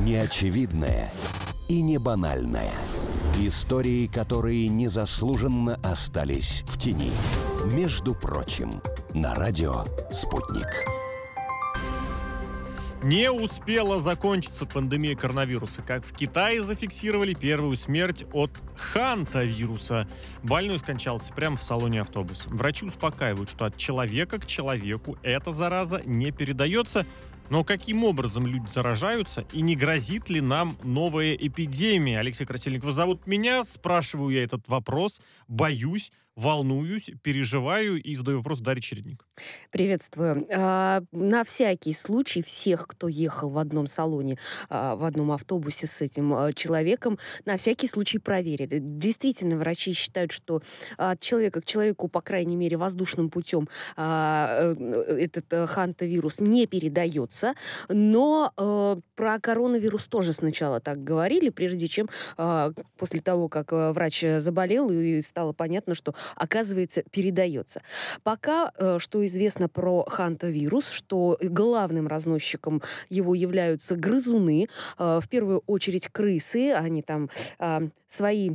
Неочевидное и не банальное. Истории, которые незаслуженно остались в тени. Между прочим, на радио «Спутник». Не успела закончиться пандемия коронавируса, как в Китае зафиксировали первую смерть от хантавируса. Больной скончался прямо в салоне автобуса. Врачи успокаивают, что от человека к человеку эта зараза не передается. Но каким образом люди заражаются и не грозит ли нам новая эпидемия? Алексей Красильников зовут меня, спрашиваю я этот вопрос, боюсь, волнуюсь, переживаю и задаю вопрос Дарье Чередник. Приветствую. На всякий случай всех, кто ехал в одном салоне, в одном автобусе с этим человеком, на всякий случай проверили. Действительно, врачи считают, что от человека к человеку, по крайней мере, воздушным путем этот хантавирус не передается. Но про коронавирус тоже сначала так говорили, прежде чем после того, как врач заболел, и стало понятно, что, оказывается, передается. Пока, что известно про хантавирус, что главным разносчиком его являются грызуны, в первую очередь крысы, они там свои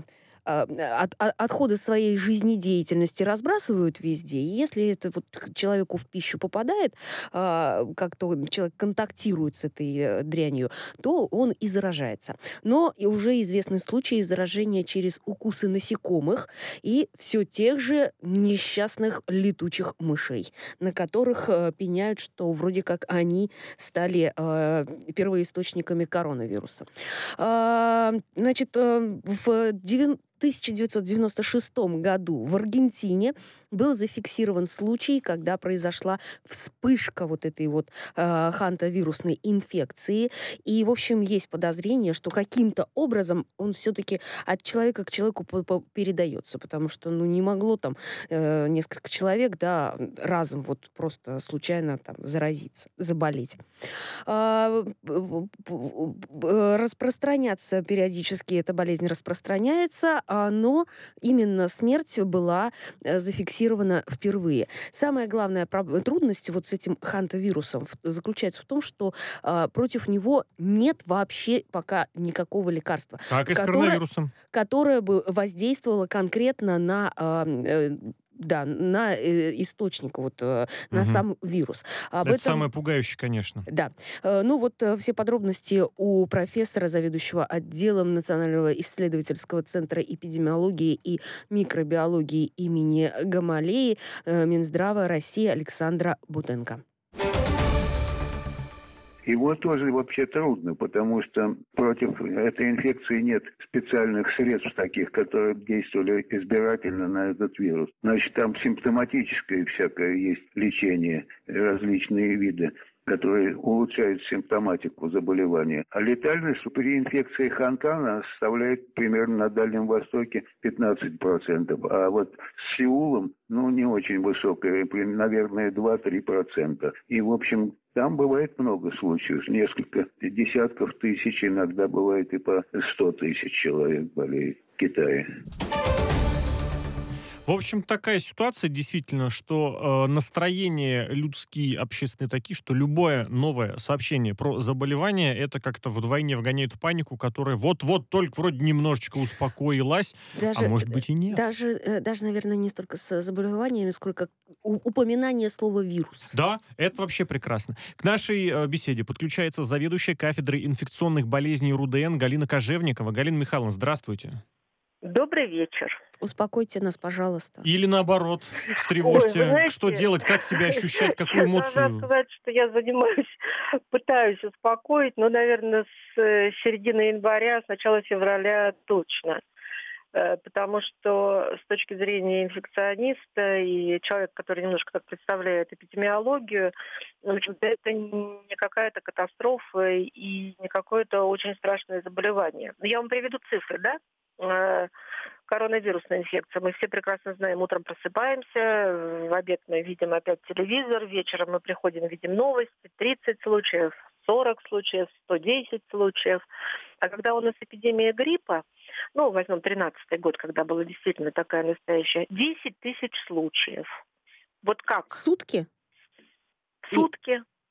отходы своей жизнедеятельности разбрасывают везде, и если это вот к человеку в пищу попадает, как-то человек контактирует с этой дрянью, то он и заражается. Но и уже известны случаи заражения через укусы насекомых и все тех же несчастных летучих мышей, на которых пеняют, что вроде как они стали первоисточниками коронавируса. Значит, в 1996 году в Аргентине был зафиксирован случай, когда произошла вспышка вот этой вот хантавирусной инфекции. И, в общем, есть подозрение, что каким-то образом он все-таки от человека к человеку передается, потому что, не могло там несколько человек, разом вот просто случайно там заразиться, заболеть. Распространяться периодически эта болезнь распространяется, но именно смерть была зафиксирована впервые. Самая главная трудность вот с этим хантавирусом заключается в том, что против него нет вообще пока никакого лекарства. Как и с коронавирусом. Которое бы воздействовало конкретно на источник, на сам вирус. Это самое пугающее, конечно. Да. Все подробности у профессора, заведующего отделом Национального исследовательского центра эпидемиологии и микробиологии имени Гамалеи Минздрава России Александра Бутенко. Его тоже вообще трудно, потому что против этой инфекции нет специальных средств таких, которые действовали избирательно на этот вирус. Значит, там симптоматическое всякое есть лечение, различные виды, которые улучшают симптоматику заболевания. А летальность при инфекции хантана составляет примерно на Дальнем Востоке 15%. А вот с Сеулом, не очень высокая, наверное, 2-3%. И, в общем, там бывает много случаев. Несколько десятков тысяч, иногда бывает и по 100 тысяч человек болеет в Китае. В общем, такая ситуация действительно, что настроения людские, общественные такие, что любое новое сообщение про заболевание, это как-то вдвойне вгоняет в панику, которая вот-вот только вроде немножечко успокоилась, а может быть и нет. Даже, наверное, не столько с заболеваниями, сколько упоминание слова «вирус». Да, это вообще прекрасно. К нашей беседе подключается заведующая кафедрой инфекционных болезней РУДН Галина Кожевникова. Галина Михайловна, здравствуйте. Добрый вечер. Успокойте нас, пожалуйста. Или наоборот, встревожьте. Знаете, что делать, как себя ощущать, какую эмоцию? Должна сказать, что я пытаюсь успокоить, наверное, с середины января, с начала февраля точно. Потому что с точки зрения инфекциониста и человека, который немножко так представляет эпидемиологию, в общем-то, это не какая-то катастрофа и не какое-то очень страшное заболевание. Но я вам приведу цифры, да? Коронавирусная инфекция. Мы все прекрасно знаем, утром просыпаемся, в обед мы видим опять телевизор, вечером мы приходим, видим новости, 30 случаев, 40 случаев, 110 случаев. А когда у нас эпидемия гриппа, возьмем 13-й год, когда была действительно такая настоящая, 10 тысяч случаев. Вот как? Сутки? Сутки.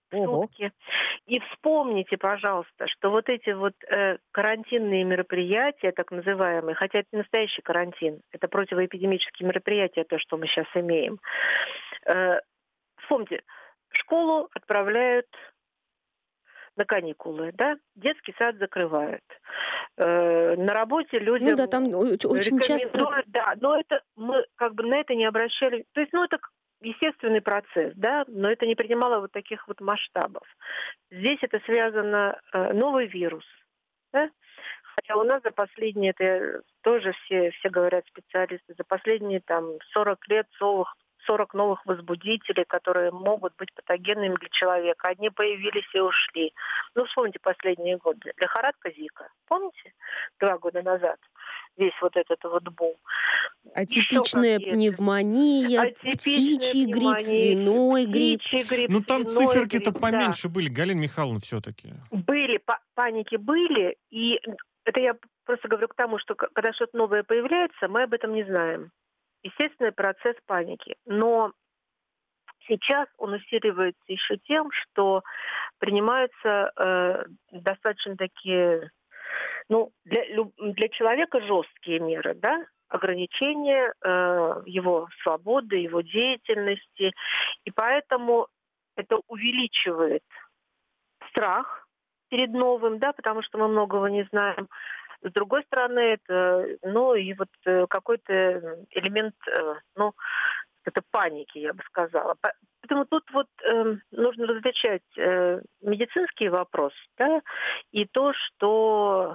Ого. сутки. И вспомните, пожалуйста, что вот эти вот карантинные мероприятия, так называемые, хотя это не настоящий карантин, это противоэпидемические мероприятия, то, что мы сейчас имеем. Вспомните, в школу отправляют на каникулы, да? Детский сад закрывают. На работе людям Ну да, там очень часто... рекомендуют, да, но это мы как бы на это не обращали. То есть, это естественный процесс, да, но это не принимало вот таких вот масштабов. Здесь это связано новый вирус, да? Хотя у нас за последние, это тоже все говорят специалисты, за последние 40 лет 40 новых возбудителей, которые могут быть патогенными для человека. Одни появились и ушли. Вспомните последние годы. Лихорадка Зика. Помните? 2 года назад. Весь вот этот вот бум. Атипичная пневмония, птичий грипп, свиной грипп. Птичий грипп, Ну, там свиной циферки-то грипп, поменьше были, Галина Михайловна, все-таки. Были, паники были, и это я просто говорю к тому, что когда что-то новое появляется, мы об этом не знаем. Естественный процесс паники. Но сейчас он усиливается еще тем, что принимаются достаточно такие, для человека жесткие меры, да, ограничения его свободы, его деятельности. И поэтому это увеличивает страх перед новым, да, потому что мы многого не знаем. С другой стороны, это, и вот какой-то элемент, это паники, я бы сказала. Поэтому тут нужно различать медицинский вопрос, да, и то, что,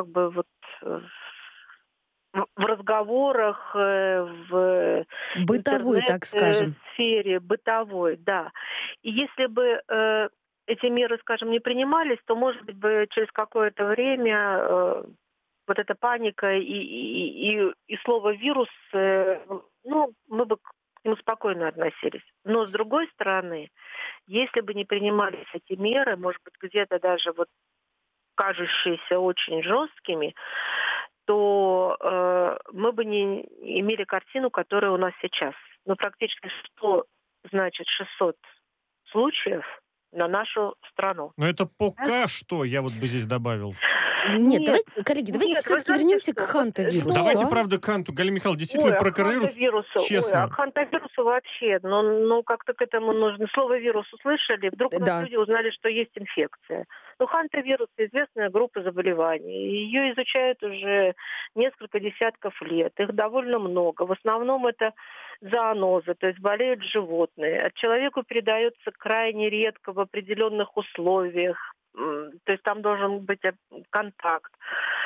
в разговорах, в Бытовой, так скажем. сфере бытовой, да. И если бы эти меры, скажем, не принимались, то, может быть, бы через какое-то время вот эта паника и слово «вирус», мы бы к нему спокойно относились. Но, с другой стороны, если бы не принимались эти меры, может быть, где-то даже кажущиеся очень жесткими, то мы бы не имели картину, которая у нас сейчас. Практически 600 случаев на нашу страну. Но это пока что, я бы здесь добавил. Нет, давайте, коллеги, давайте все-таки вернемся к хантавирусу. Давайте, правда, к ханту. Галина Михайловна, действительно, про коронавирус, честно. К хантавирусу вообще, как-то к этому нужно. Слово «вирус» услышали, вдруг у нас люди узнали, что есть инфекция. Хантавирус – известная группа заболеваний. Ее изучают уже несколько десятков лет. Их довольно много. В основном это зоонозы, то есть болеют животные. От человека передается крайне редко в определенных условиях. То есть там должен быть контакт.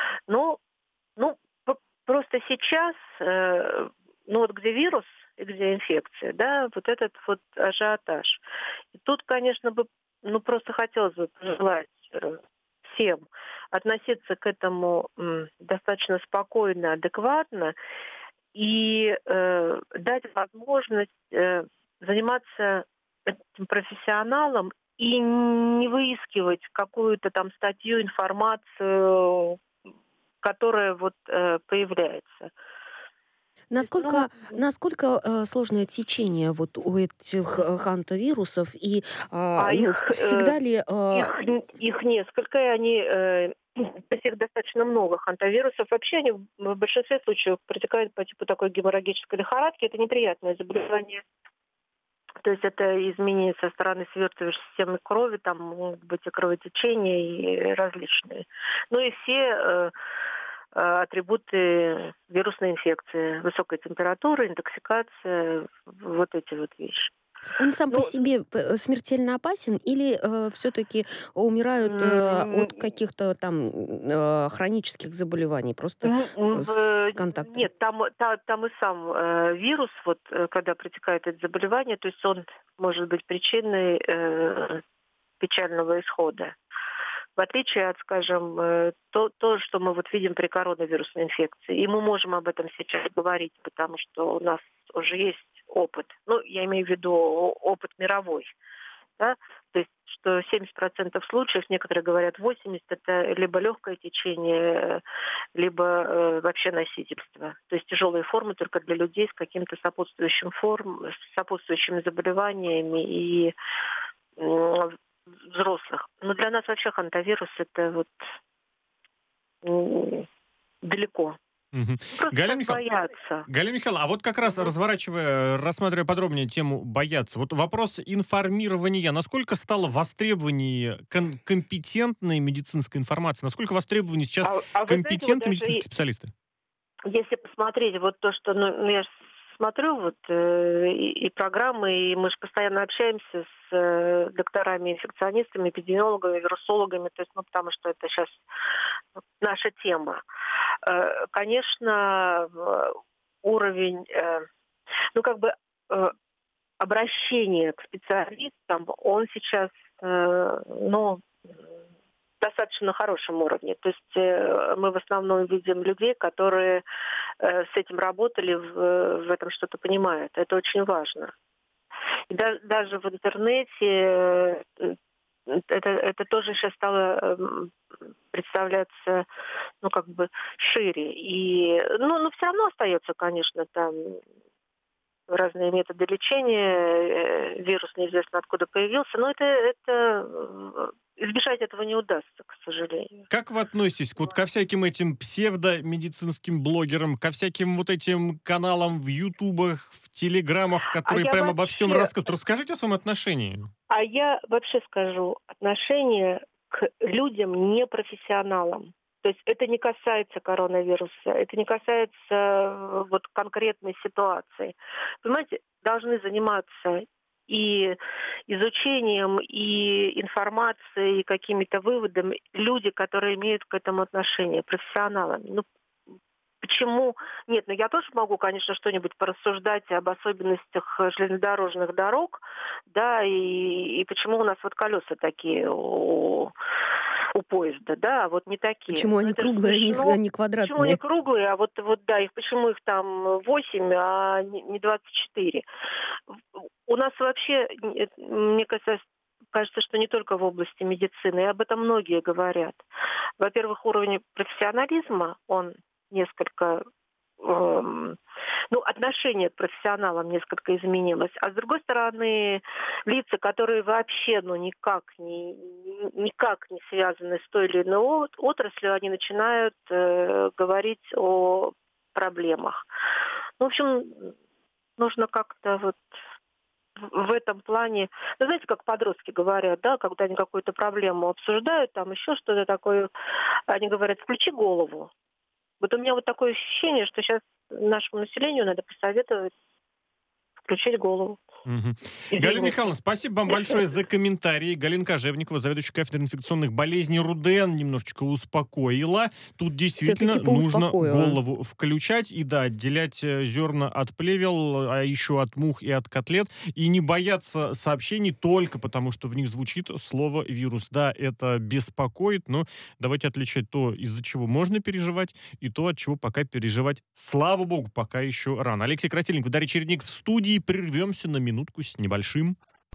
Просто сейчас, где вирус и где инфекция, да, вот этот вот ажиотаж. И тут, конечно, просто хотелось бы пожелать всем относиться к этому достаточно спокойно, адекватно и дать возможность заниматься этим профессионалам и не выискивать какую-то там статью, информацию, которая появляется. Насколько сложное течение у этих хантавирусов и всегда ли... Их несколько, и они... Их достаточно много хантавирусов. Вообще они в большинстве случаев протекают по типу такой геморрагической лихорадки. Это неприятное заболевание. То есть это изменения со стороны свертывающей системы крови, там могут быть и кровотечения, и различные. И все атрибуты вирусной инфекции. Высокая температура, интоксикация, вот эти вот вещи. Он сам по себе смертельно опасен или все-таки умирают от каких-то там хронических заболеваний, просто с контактом? Нет, там и сам вирус, когда протекает это заболевание, то есть он может быть причиной печального исхода. В отличие от, скажем, то, что мы видим при коронавирусной инфекции. И мы можем об этом сейчас говорить, потому что у нас уже есть опыт. Я имею в виду опыт мировой. Да? То есть, что 70% случаев, некоторые говорят 80%, это либо легкое течение, либо вообще носительство. То есть тяжелые формы только для людей с каким-то сопутствующими заболеваниями и взрослых. Но для нас вообще хантавирус это вот далеко. Просто Галина боятся. Михайловна, а вот как раз рассматривая подробнее тему «бояться», вот вопрос информирования, насколько стало востребованнее компетентной медицинской информации, насколько востребованы сейчас Вы знаете, компетентные медицинские специалисты? Если посмотреть вот то, что, я ж смотрю вот и программы, и мы же постоянно общаемся с докторами, инфекционистами, эпидемиологами, вирусологами, то есть, потому что это сейчас наша тема. Конечно, уровень, обращения к специалистам, он сейчас, достаточно на хорошем уровне. То есть мы в основном видим людей, которые с этим работали, в этом что-то понимают. Это очень важно. И даже в интернете это тоже сейчас стало представляться, шире. И, все равно остается, конечно, там разные методы лечения, вирус неизвестно откуда появился, но это избежать этого не удастся, к сожалению. Как вы относитесь ко всяким этим псевдомедицинским блогерам, ко всяким вот этим каналам в ютубах, в телеграмах, которые прямо обо всем рассказывают? Расскажите о своем отношении. А я вообще скажу отношение к людям непрофессионалам. То есть это не касается коронавируса, это не касается конкретной ситуации. Понимаете, должны заниматься и изучением, и информацией, и какими-то выводами люди, которые имеют к этому отношение, профессионалы. Почему? Нет, я тоже могу, конечно, что-нибудь порассуждать об особенностях железнодорожных дорог, да, и почему у нас колеса такие у поезда, да, а не такие. Почему они круглые, а не квадратные? Почему они круглые, почему их там 8, а не 24? У нас вообще, мне кажется, что не только в области медицины, и об этом многие говорят. Во-первых, уровень профессионализма, он несколько... отношение к профессионалам несколько изменилось. А с другой стороны, лица, которые вообще никак не связаны с той или иной отраслью, они начинают говорить о проблемах. В общем, нужно как-то в этом плане... знаете, как подростки говорят, да, когда они какую-то проблему обсуждают, там еще что-то такое, они говорят: включи голову. У меня такое ощущение, что сейчас нашему населению надо посоветовать включить голову. Галина Михайловна, спасибо вам большое за комментарии. Галина Кожевникова, заведующая кафедрой инфекционных болезней РУДН, немножечко успокоила. Тут действительно нужно голову включать и, отделять зерна от плевел, а еще от мух и от котлет. И не бояться сообщений только потому, что в них звучит слово «вирус». Да, это беспокоит, но давайте отличать то, из-за чего можно переживать, и то, от чего пока переживать, слава богу, пока еще рано. Алексей Красильников, Дарья Чередник в студии. Прервемся на минутку с небольшим.